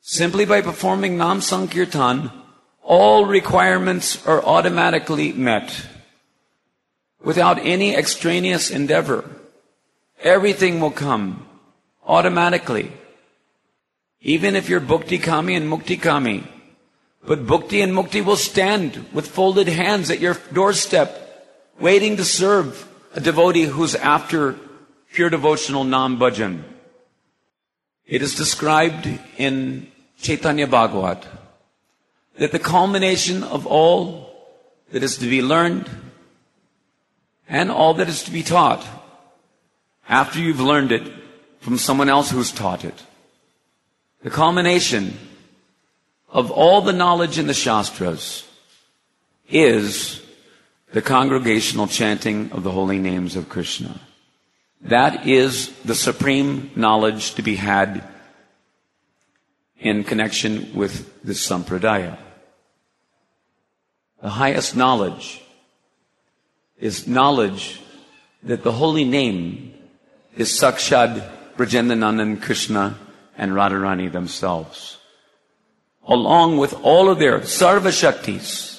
Simply by performing Nam Sankirtan, all requirements are automatically met without any extraneous endeavor. Everything will come automatically. Even if you're Bhukti Kami and Mukti Kami. But Bhukti and Mukti will stand with folded hands at your doorstep, waiting to serve a devotee who's after pure devotional Nam Bhajan. It is described in Chaitanya Bhagavat that the culmination of all that is to be learned and all that is to be taught, after you've learned it from someone else who's taught it, the culmination of all the knowledge in the Shastras is the congregational chanting of the holy names of Krishna. That is the supreme knowledge to be had in connection with this sampradaya. The highest knowledge is knowledge that the holy name is Sakshad Brajendanandan Krishna and Radharani themselves, along with all of their Sarva Shaktis.